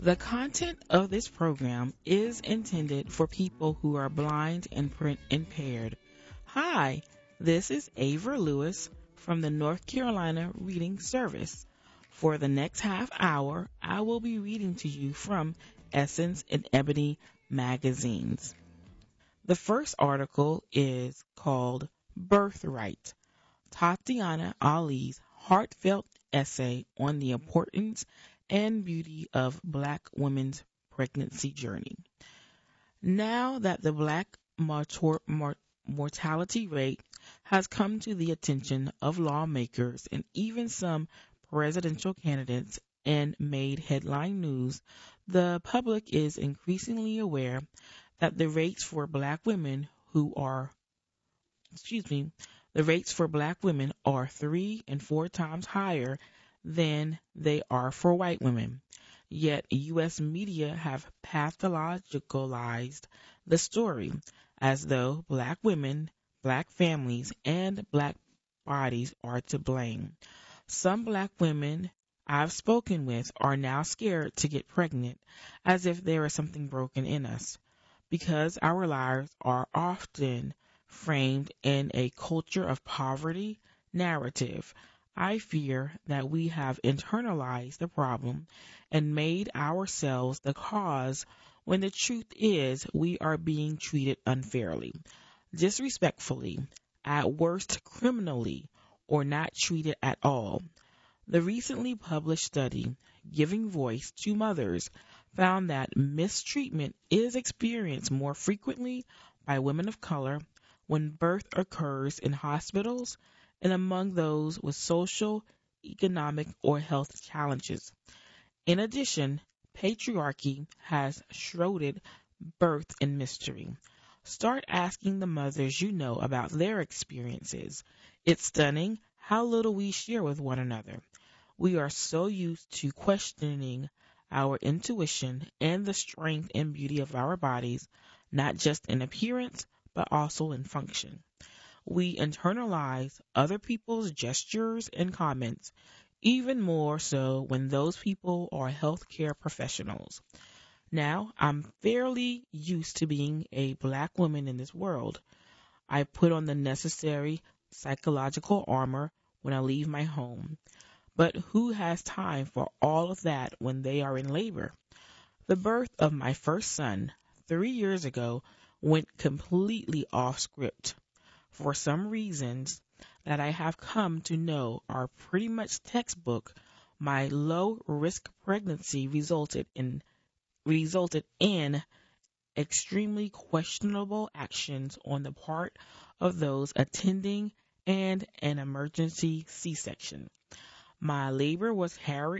The content of this program is intended for people who are blind and print impaired. Hi, this is Ava Lewis from the North Carolina Reading Service. For the next half hour, I will be reading to you from Essence and Ebony magazines. The first article is called Birthright, Tatiana Ali's heartfelt essay on the importance and beauty of Black women's pregnancy journey. Now that the Black mortality rate has come to the attention of lawmakers and even some presidential candidates and made headline news, the public is increasingly aware that the rates for Black women who are the rates for Black women are 3 and 4 times higher than they are for white women. Yet U.S. media have pathologicalized the story as though Black women, Black families, and Black bodies are to blame. Some Black women I've spoken with are now scared to get pregnant as if there is something broken in us. Because our lives are often framed in a culture of poverty narrative, I fear that we have internalized the problem and made ourselves the cause when the truth is we are being treated unfairly, disrespectfully, at worst criminally, or not treated at all. The recently published study, Giving Voice to Mothers, found that mistreatment is experienced more frequently by women of color when birth occurs in hospitals and among those with social, economic, or health challenges. In addition, patriarchy has shrouded birth in mystery. Start asking the mothers you know about their experiences. It's stunning how little we share with one another. We are so used to questioning our intuition and the strength and beauty of our bodies, not just in appearance, but also in function. We internalize other people's gestures and comments, even more so when those people are healthcare professionals. Now, I'm fairly used to being a Black woman in this world. I put on the necessary psychological armor when I leave my home. But who has time for all of that when they are in labor? The birth of my first son 3 years ago went completely off script. For some reasons that I have come to know are pretty much textbook, my low risk pregnancy resulted in extremely questionable actions on the part of those attending and an emergency C-section. My labor was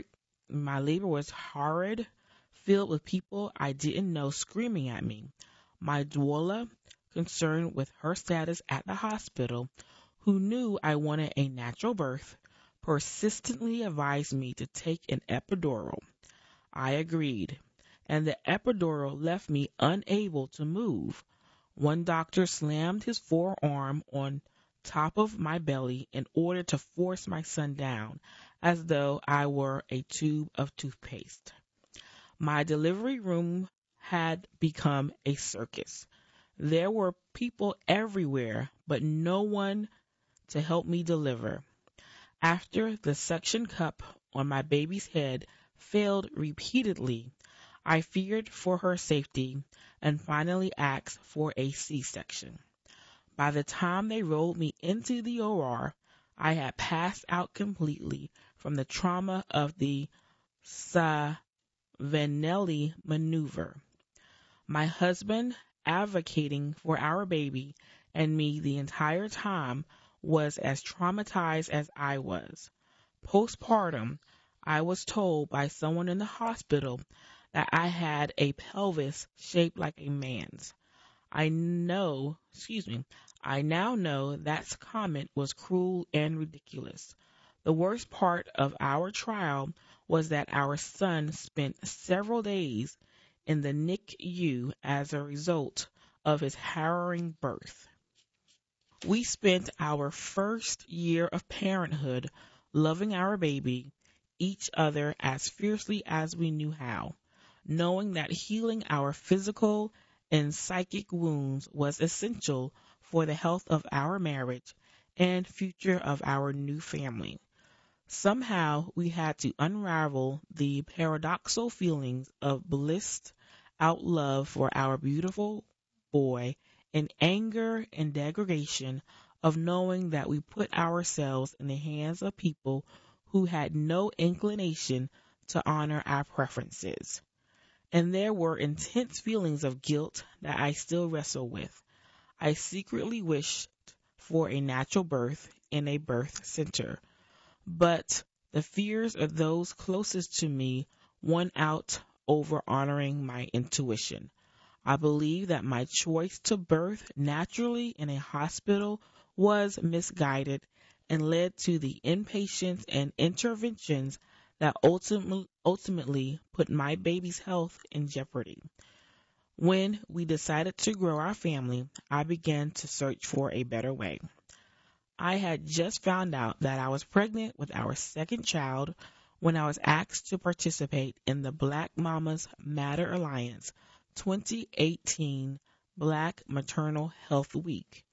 horrid, filled with people I didn't know screaming at me. My doula, concerned with her status at the hospital, who knew I wanted a natural birth, persistently advised me to take an epidural. I agreed, and the epidural left me unable to move. One doctor slammed his forearm on top of my belly in order to force my son down, as though I were a tube of toothpaste. My delivery room had become a circus. There were people everywhere, but no one to help me deliver. After the suction cup on my baby's head failed repeatedly, I feared for her safety and finally asked for a C-section. By the time they rolled me into the OR, I had passed out completely from the trauma of the Savinelli maneuver. My husband, advocating for our baby and me the entire time, was as traumatized as I was. Postpartum, I was told by someone in the hospital that I had a pelvis shaped like a man's. I now know that comment was cruel and ridiculous. The worst part of our trial was that our son spent several days in the NICU as a result of his harrowing birth. We spent our first year of parenthood loving our baby, each other as fiercely as we knew how. knowing that healing our physical and psychic wounds was essential for the health of our marriage and future of our new family. Somehow we had to unravel the paradoxical feelings of blissed out love for our beautiful boy and anger and degradation of knowing that we put ourselves in the hands of people who had no inclination to honor our preferences. And there were intense feelings of guilt that I still wrestle with. I secretly wished for a natural birth in a birth center, but the fears of those closest to me won out over honoring my intuition. I believe that my choice to birth naturally in a hospital was misguided and led to the inpatients and interventions that ultimately put my baby's health in jeopardy. When we decided to grow our family, I began to search for a better way. I had just found out that I was pregnant with our second child when I was asked to participate in the Black Mamas Matter Alliance 2018 Black Maternal Health Week.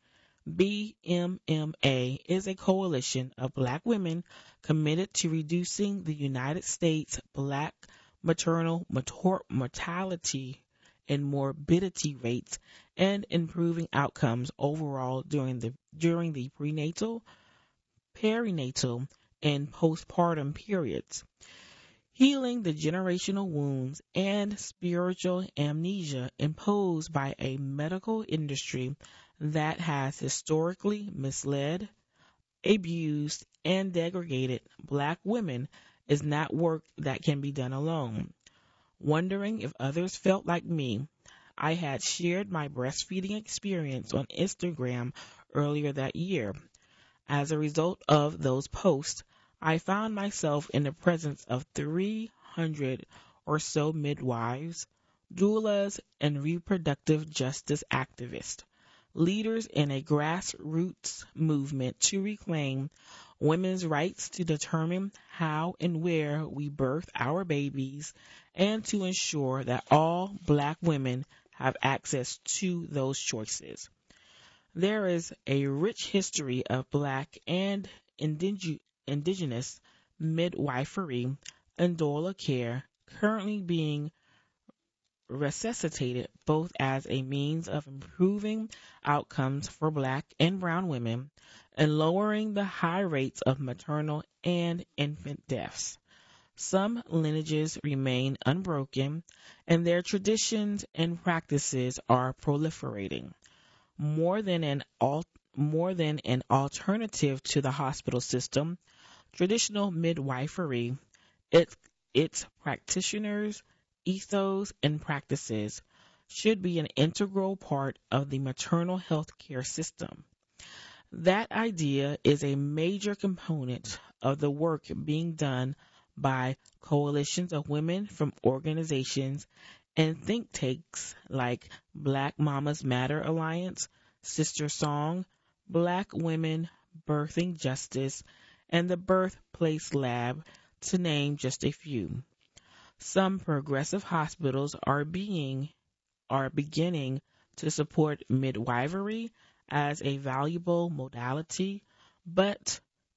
BMMA is a coalition of Black women committed to reducing the United States Black maternal mortality and morbidity rates and improving outcomes overall during the prenatal, perinatal, and postpartum periods. Healing the generational wounds and spiritual amnesia imposed by a medical industry that has historically misled, abused, and degraded Black women is not work that can be done alone. Wondering if others felt like me, I had shared my breastfeeding experience on Instagram earlier that year. As a result of those posts, I found myself in the presence of 300 or so midwives, doulas, and reproductive justice activists, leaders in a grassroots movement to reclaim women's rights to determine how and where we birth our babies and to ensure that all Black women have access to those choices. There is a rich history of Black and indigenous midwifery and doula care currently being resuscitated both as a means of improving outcomes for Black and brown women and lowering the high rates of maternal and infant deaths. Some lineages remain unbroken and their traditions and practices are proliferating. More than an alternative to the hospital system, traditional midwifery, its, its practitioners, ethos, and practices should be an integral part of the maternal health care system. That idea is a major component of the work being done by coalitions of women from organizations and think tanks like Black Mamas Matter Alliance, Sister Song, Black Women Birthing Justice, and the Birthplace Lab, to name just a few. Some progressive hospitals are beginning to support midwifery as a valuable modality, but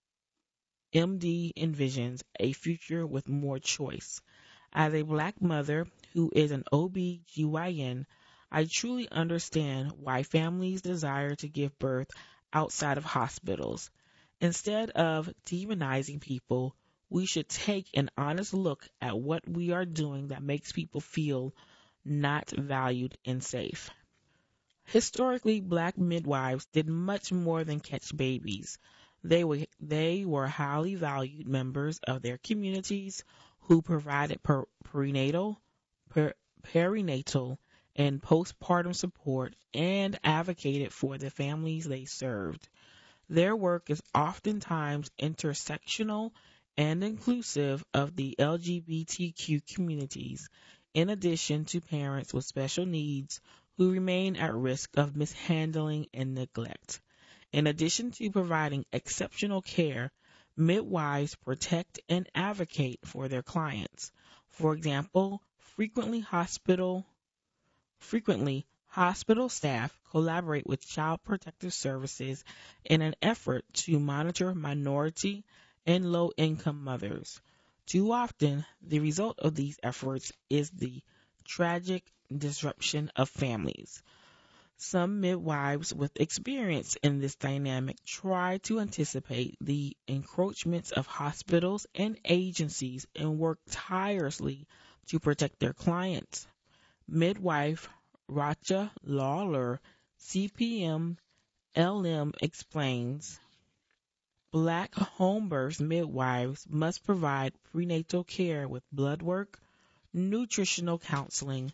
MD envisions a future with more choice. As a Black mother who is an OB/GYN, I truly understand why families desire to give birth outside of hospitals. Instead of demonizing people, we should take an honest look at what we are doing that makes people feel not valued and safe. Historically, Black midwives did much more than catch babies. They were highly valued members of their communities who provided prenatal, perinatal, and postpartum support and advocated for the families they served. Their work is oftentimes intersectional and inclusive of the LGBTQ communities, in addition to parents with special needs who remain at risk of mishandling and neglect. In addition to providing exceptional care, midwives protect and advocate for their clients. For example, Frequently, hospital staff collaborate with Child Protective Services in an effort to monitor minority and low-income mothers. Too often, the result of these efforts is the tragic disruption of families. Some midwives with experience in this dynamic try to anticipate the encroachments of hospitals and agencies and work tirelessly to protect their clients. Midwife Racha Lawler, CPM LM, explains Black home birth midwives must provide prenatal care with blood work, nutritional counseling,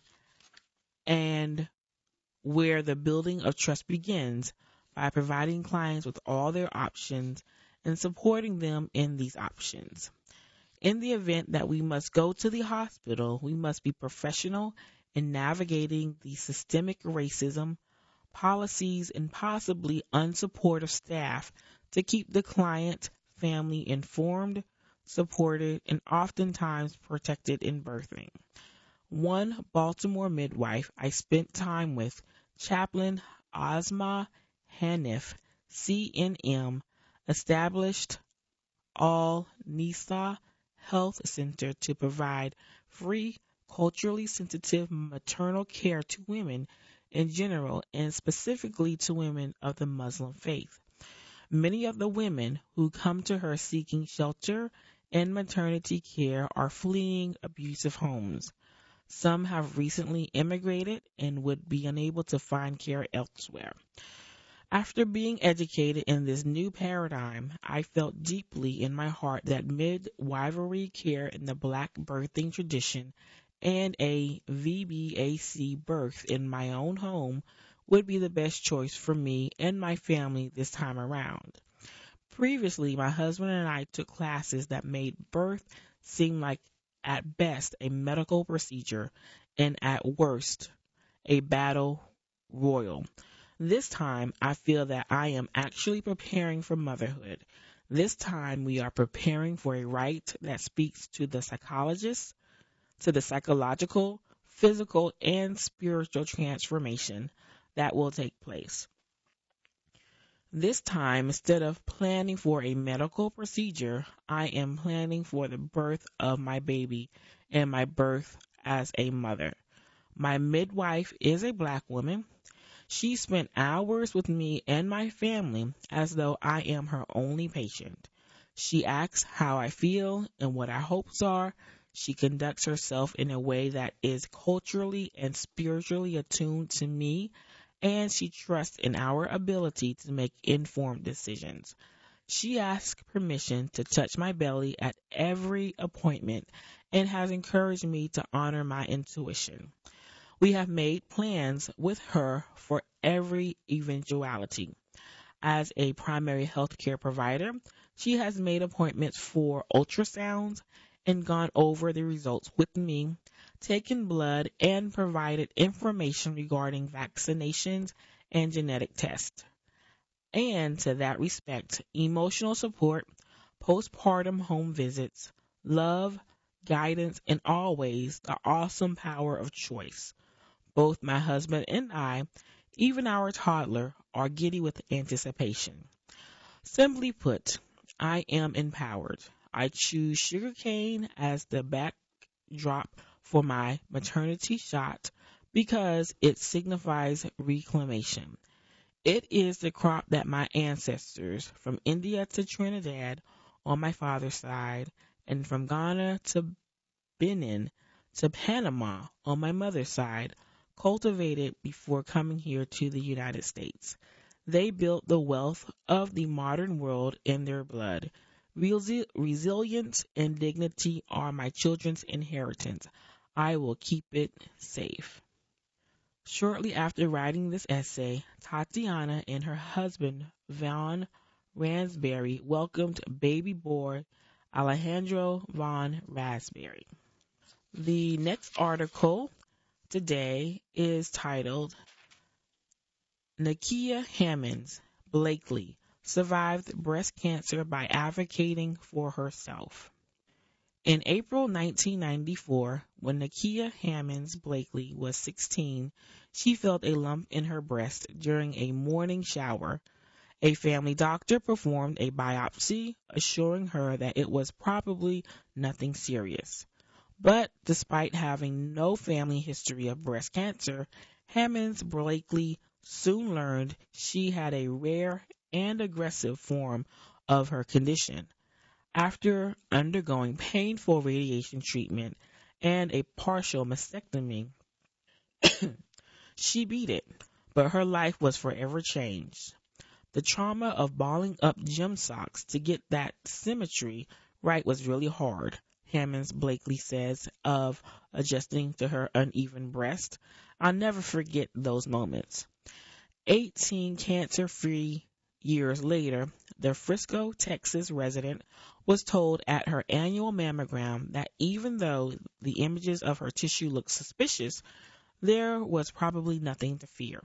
and where the building of trust begins by providing clients with all their options and supporting them in these options. In the event that we must go to the hospital, we must be professional in navigating the systemic racism, policies, and possibly unsupportive staff to keep the client family informed, supported, and oftentimes protected in birthing. One Baltimore midwife I spent time with, Chaplain Asma Hanif, CNM, established Al Nisa Health Center to provide free, culturally sensitive maternal care to women in general and specifically to women of the Muslim faith. Many of the women who come to her seeking shelter and maternity care are fleeing abusive homes. Some have recently immigrated and would be unable to find care elsewhere. After being educated in this new paradigm, I felt deeply in my heart that midwifery care in the Black birthing tradition and a VBAC birth in my own home would be the best choice for me and my family this time around. Previously, my husband and I took classes that made birth seem like at best a medical procedure and at worst a battle royal. This time, I feel that I am actually preparing for motherhood. This time, we are preparing for a rite that speaks to the psychologist, to the psychological, physical, and spiritual transformation that will take place. This time, instead of planning for a medical procedure, I am planning for the birth of my baby and my birth as a mother. My midwife is a Black woman. She spent hours with me and my family as though I am her only patient. She asks how I feel and what our hopes are. She conducts herself in a way that is culturally and spiritually attuned to me, and she trusts in our ability to make informed decisions. She asks permission to touch my belly at every appointment and has encouraged me to honor my intuition. We have made plans with her for every eventuality. As a primary health care provider, she has made appointments for ultrasounds and gone over the results with me, taken blood, and provided information regarding vaccinations and genetic tests. And to that respect, emotional support, postpartum home visits, love, guidance, and always the awesome power of choice. Both my husband and I, even our toddler, are giddy with anticipation. Simply put, I am empowered. I choose sugarcane as the backdrop for my maternity shot because it signifies reclamation. It is the crop that my ancestors from India to Trinidad on my father's side and from Ghana to Benin to Panama on my mother's side cultivated before coming here to the United States. They built the wealth of the modern world in their blood. Resilience and dignity are my children's inheritance. I will keep it safe. Shortly after writing this essay, Tatiana and her husband, Von Raspberry, welcomed baby boy Alejandro Von Raspberry. The next article today is titled Nakia Hammonds Blakely survived breast cancer by advocating for herself. In April 1994, when Nakia Hammonds Blakely was 16, she felt a lump in her breast during a morning shower. A family doctor performed a biopsy, assuring her that it was probably nothing serious. But despite having no family history of breast cancer, Hammonds Blakely soon learned she had a rare and aggressive form of her condition. After undergoing painful radiation treatment and a partial mastectomy, she beat it, but her life was forever changed. The trauma of balling up gym socks to get that symmetry right was really hard, Hammonds Blakely says of adjusting to her uneven breast. I'll never forget those moments. 18 cancer-free years later, the Frisco, Texas resident was told at her annual mammogram that even though the images of her tissue looked suspicious, there was probably nothing to fear.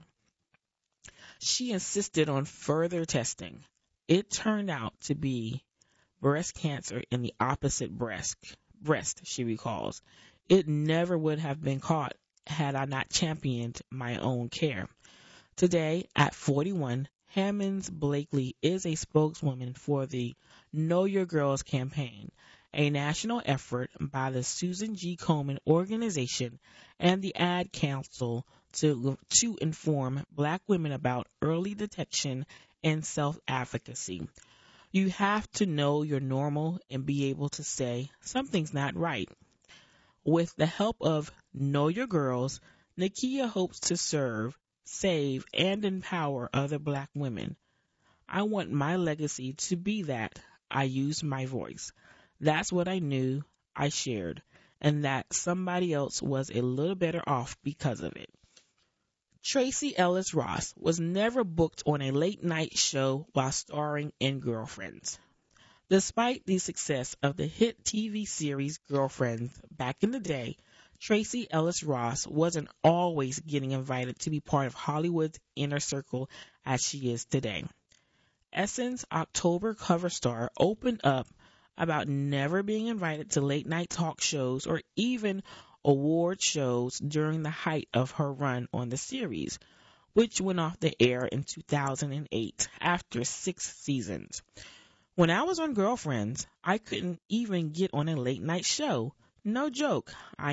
She insisted on further testing. It turned out to be breast cancer in the opposite breast, she recalls. It never would have been caught had I not championed my own care. Today, at 41, Hammonds Blakely is a spokeswoman for the Know Your Girls campaign, a national effort by the Susan G. Komen organization and the Ad Council to inform black women about early detection and self-advocacy. You have to know you're normal and be able to say something's not right. With the help of Know Your Girls, Nakia hopes to serve, save, and empower other black women. I want my legacy to be that I used my voice. That's what I knew I shared, and that somebody else was a little better off because of it. Tracee Ellis Ross was never booked on a late night show while starring in Girlfriends. Despite the success of the hit TV series Girlfriends back in the day, Tracee Ellis Ross wasn't always getting invited to be part of Hollywood's inner circle as she is today. Essence October cover star opened up about never being invited to late night talk shows or even award shows during the height of her run on the series, which went off the air in 2008 after 6 seasons. When I was on Girlfriends, I couldn't even get on a late night show. No joke.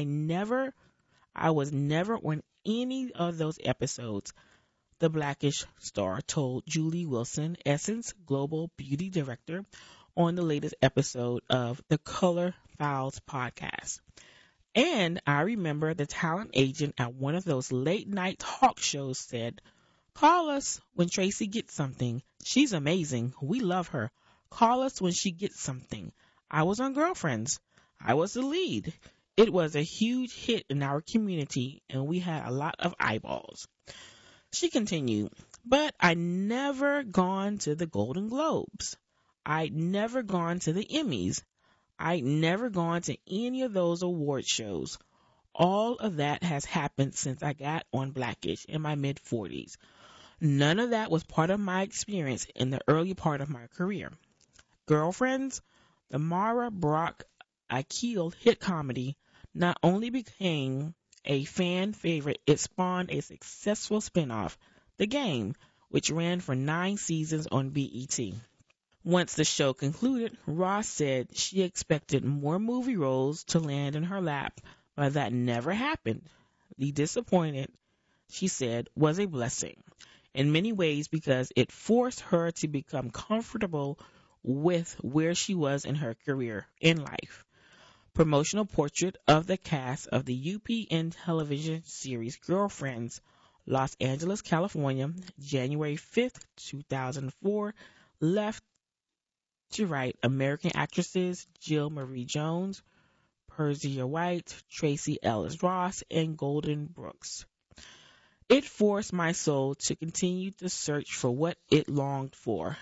I was never on any of those episodes, the Blackish star told Julie Wilson, Essence Global Beauty Director, on the latest episode of the Color Files podcast. And I remember the talent agent at one of those late night talk shows said, "Call us when Tracee gets something. She's amazing. We love her. Call us when she gets something." I was on Girlfriends. I was the lead. It was a huge hit in our community, and we had a lot of eyeballs. She continued, "But I never gone to the Golden Globes. I'd never gone to the Emmys. I'd never gone to any of those award shows. All of that has happened since I got on Blackish in my mid-40s. None of that was part of my experience in the early part of my career. Girlfriends, the Mara Brock Akil hit comedy, not only became a fan favorite, it spawned a successful spinoff, The Game, which ran for 9 seasons on BET. Once the show concluded, Ross said she expected more movie roles to land in her lap, but that never happened. The disappointment, she said, was a blessing in many ways because it forced her to become comfortable with where she was in her career in life. Promotional portrait of the cast of the UPN television series Girlfriends, Los Angeles, California, January 5th, 2004, left to right American actresses Jill Marie Jones, Persia White, Tracee Ellis Ross, and Golden Brooks. It forced my soul to continue to search for what it longed for,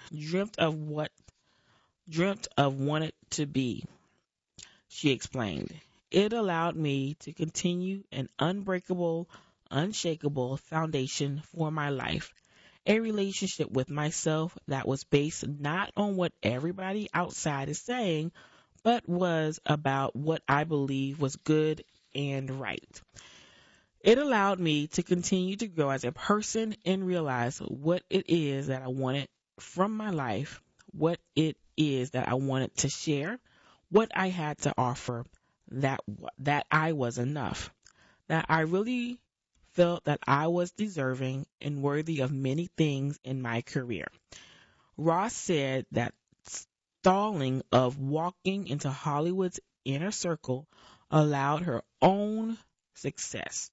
dreamt of wanted to be, she explained. It allowed me to continue an unbreakable, unshakable foundation for my life, a relationship with myself that was based not on what everybody outside is saying, but was about what I believe was good and right. It allowed me to continue to grow as a person and realize what it is that I wanted from my life, what it is that I wanted to share, what I had to offer, that I was enough, that I really felt that I was deserving and worthy of many things in my career. Ross said that stalling of walking into Hollywood's inner circle allowed her own success.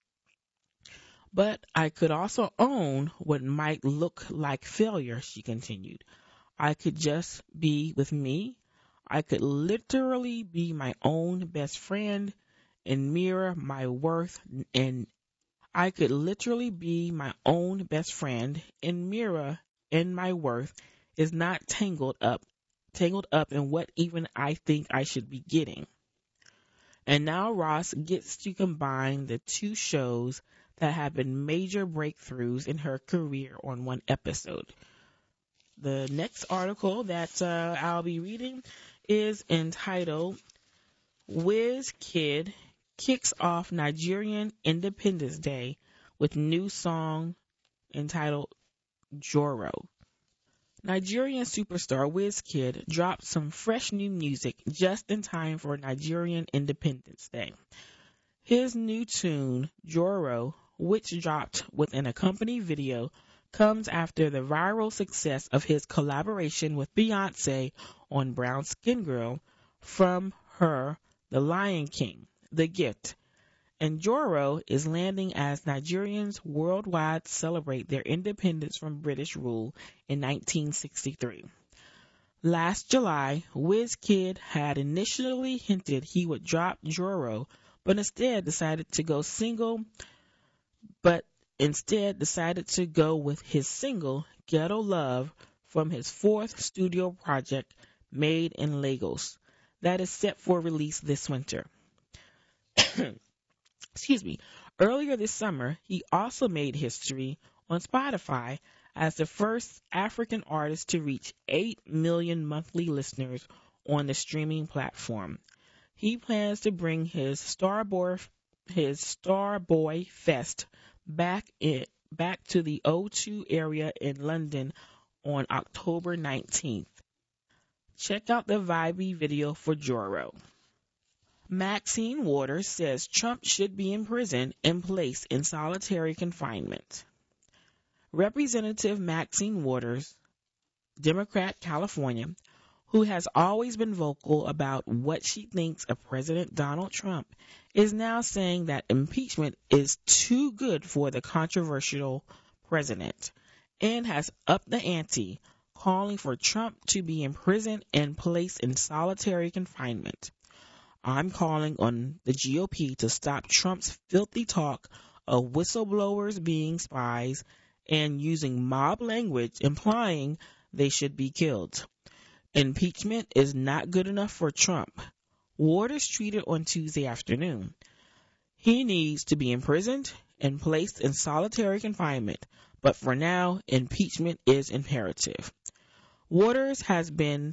But I could also own what might look like failure, she continued. I could just be with me. I could literally be my own best friend and mirror my worth and I could literally be my own best friend and mirror and my worth is not tangled up in what even I think I should be getting. And now Ross gets to combine the two shows that have been major breakthroughs in her career on one episode. The next article that I'll be reading is entitled Wizkid Kicks Off Nigerian Independence Day with New Song entitled Joro. Nigerian superstar Wizkid dropped some fresh new music just in time for Nigerian Independence Day. His new tune, Joro, which dropped with an accompanying video, comes after the viral success of his collaboration with Beyoncé on Brown Skin Girl from her The Lion King, The Gift. And Joro is landing as Nigerians worldwide celebrate their independence from British rule in 1963. Last July, Wizkid had initially hinted he would drop Joro, but instead decided to go with his single Ghetto Love from his fourth studio project Made in Lagos that is set for release this winter. Excuse me. Earlier this summer, he also made history on Spotify as the first African artist to reach 8 million monthly listeners on the streaming platform. He plans to bring his Starboy Fest back to the O2 area in London on October 19th. Check out the vibey video for Joro. Maxine Waters says Trump should be in prison and placed in solitary confinement. Representative Maxine Waters, Democrat, California, who has always been vocal about what she thinks of President Donald Trump, is now saying that impeachment is too good for the controversial president and has upped the ante, calling for Trump to be imprisoned and placed in solitary confinement. I'm calling on the GOP to stop Trump's filthy talk of whistleblowers being spies and using mob language implying they should be killed. Impeachment is not good enough for Trump. Waters tweeted on Tuesday afternoon. He needs to be imprisoned and placed in solitary confinement, but for now, impeachment is imperative. Waters has been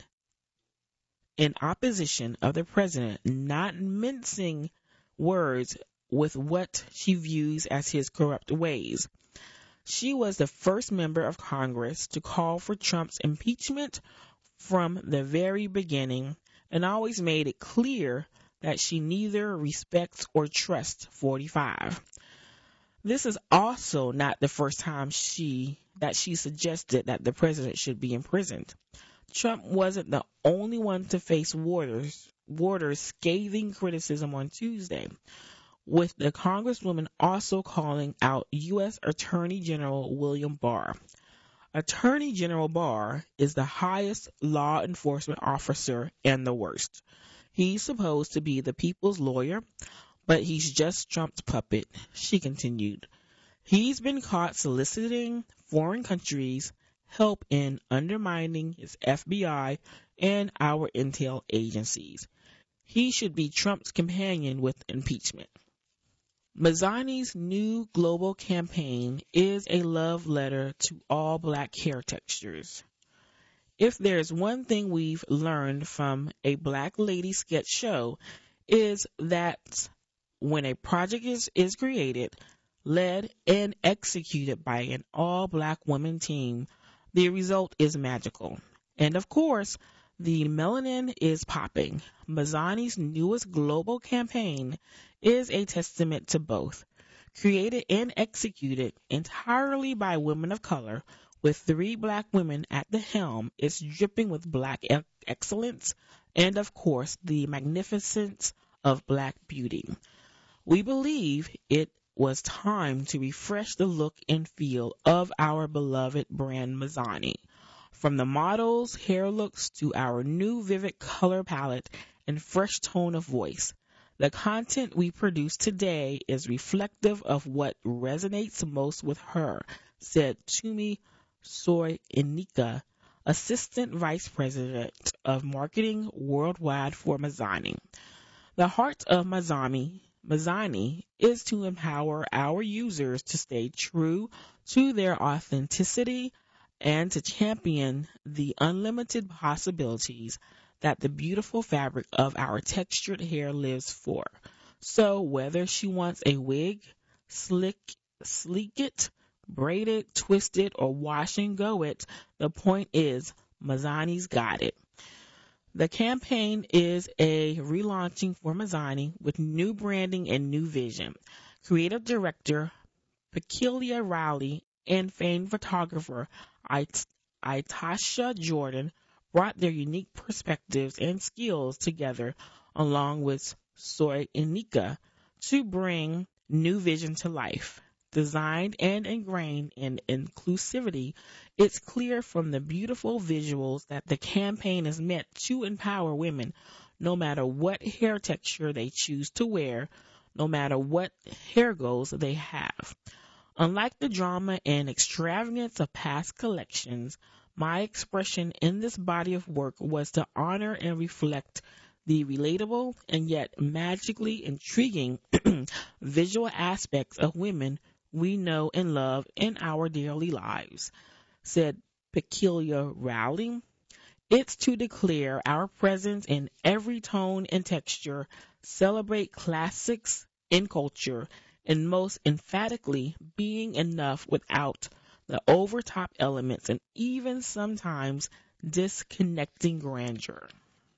in opposition of the president, not mincing words with what she views as his corrupt ways. She was the first member of Congress to call for Trump's impeachment from the very beginning and always made it clear that she neither respects or trusts 45. This is also not the first time she suggested that the president should be imprisoned. Trump wasn't the only one to face Waters' scathing criticism on Tuesday, with the Congresswoman also calling out U.S. Attorney General William Barr. Attorney General Barr is the highest law enforcement officer and the worst. He's supposed to be the people's lawyer, but he's just Trump's puppet, she continued. He's been caught soliciting foreign countries' help in undermining his FBI and our intel agencies. He should be Trump's companion with impeachment. Mazzani's new global campaign is a love letter to all black hair textures. If there's one thing we've learned from a Black Lady sketch show, is that when a project is created, led, and executed by an all Black woman team, the result is magical. And of course, the melanin is popping. Mazzani's newest global campaign is a testament to both. Created and executed entirely by women of color, with three Black women at the helm, it's dripping with Black excellence and, of course, the magnificence of Black beauty. We believe it was time to refresh the look and feel of our beloved brand Mazzani. From the models' hair looks to our new vivid color palette and fresh tone of voice, the content we produce today is reflective of what resonates most with her, said Tumi Soy Inika, Assistant Vice President of Marketing Worldwide for Mazzani. The heart of Mazzani is to empower our users to stay true to their authenticity and to champion the unlimited possibilities that the beautiful fabric of our textured hair lives for. So whether she wants a wig, sleek it, braid it, twist it, or wash and go it, the point is Mazzani's got it. The campaign is a relaunching for Mazzani with new branding and new vision. Creative director Peculiar Rowley and famed photographer Itasha Jordan brought their unique perspectives and skills together along with Soy Inika to bring new vision to life. Designed and ingrained in inclusivity, it's clear from the beautiful visuals that the campaign is meant to empower women no matter what hair texture they choose to wear, no matter what hair goals they have. Unlike the drama and extravagance of past collections, my expression in this body of work was to honor and reflect the relatable and yet magically intriguing visual aspects of women we know and love in our daily lives, said Peculiar Rowley. It's to declare our presence in every tone and texture, celebrate classics in culture, and most emphatically being enough without the overtop elements and even sometimes disconnecting grandeur.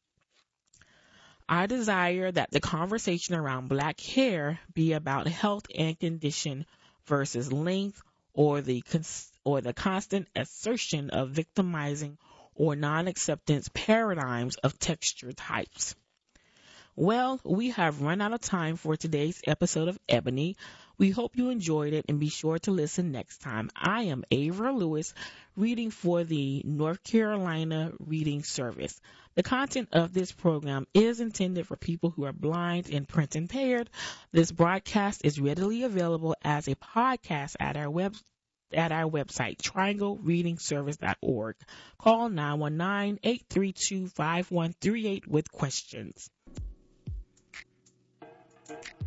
I desire that the conversation around Black hair be about health and condition versus length or the constant assertion of victimizing or non-acceptance paradigms of texture types. Well, we have run out of time for today's episode of Ebony. We hope you enjoyed it and be sure to listen next time. I am Ava Lewis, reading for the North Carolina Reading Service. The content of this program is intended for people who are blind and print impaired. This broadcast is readily available as a podcast at our website, trianglereadingservice.org. Call 919-832-5138 with questions.